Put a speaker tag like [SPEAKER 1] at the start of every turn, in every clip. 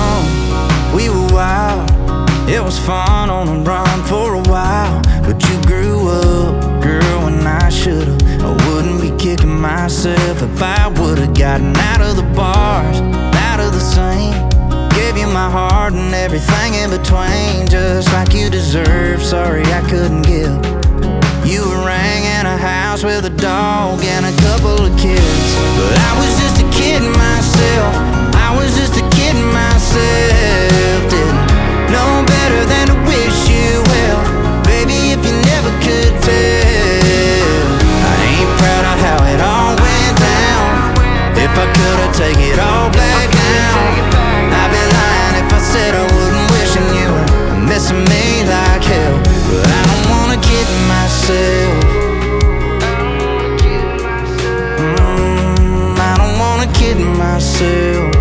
[SPEAKER 1] young, we were wild. It was fun on the run for a while. But you grew up, girl, when I should've. I wouldn't be kicking myself if I would've gotten out of the bars, out of the scene. Gave you my heart and everything in between, just like you deserve. Sorry I couldn't give. You were ringing a house with a dog and a couple of kids, but I was just a kid myself. I was just a kid myself. Didn't know better than to wish you well, baby, if you never could tell. I ain't proud of how it all went down. If I could, I'd take it all back now. I'd be lying if I said I wouldn't, wishing you were missing me like hell. But I don't wanna kid myself. I don't wanna kid myself.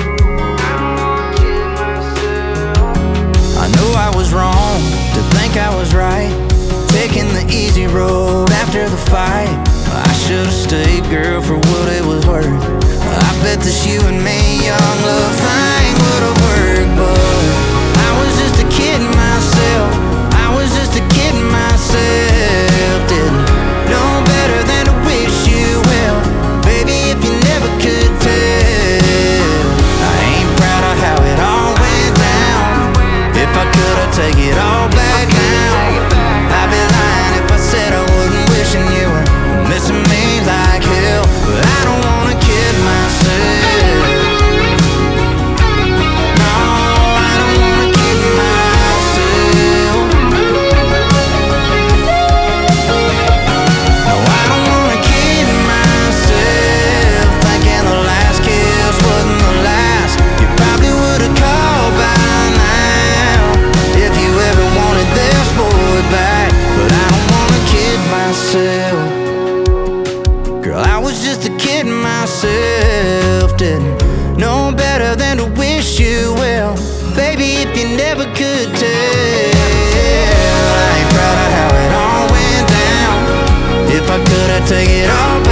[SPEAKER 1] I know I was wrong to think I was right, taking the easy road after the fight. I should've stayed, girl, for what it was worth. I bet this you and me young love thing would've worked, but I was just a kid myself. I was just a kid myself. Didn't know better than to wish you well, baby, if you never could tell. I ain't proud of how it all went down. If I could, I'd take it all back now. I'd be lying if I said I wouldn't, wishing you were missing me like hell. But I don't wanna kid myself. No, I don't wanna kid myself. No, I don't wanna kid myself, thinking the last kiss wasn't the last. You probably would've called by now if you ever wanted this boy back. But I don't wanna kid myself. Girl, I was just a kid myself. Didn't know better than to wish you well, baby, if you never could tell. I ain't proud of how it all went down. If I could, I'd take it all